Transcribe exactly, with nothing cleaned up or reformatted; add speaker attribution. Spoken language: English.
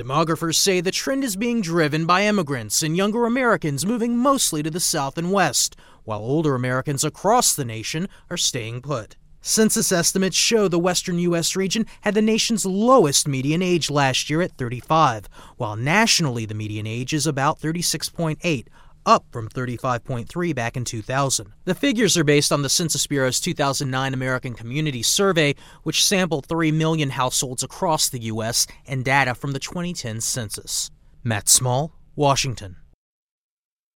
Speaker 1: Demographers say the trend is being driven by immigrants and younger Americans moving mostly to the South and West, while older Americans across the nation are staying put. Census estimates show the western U S region had the nation's lowest median age last year at thirty-five, while nationally the median age is about thirty-six point eight, up from thirty-five point three back in two thousand. The figures are based on the Census Bureau's two thousand nine American Community Survey, which sampled three million households across the U S and data from the twenty ten census. Matt Small, Washington.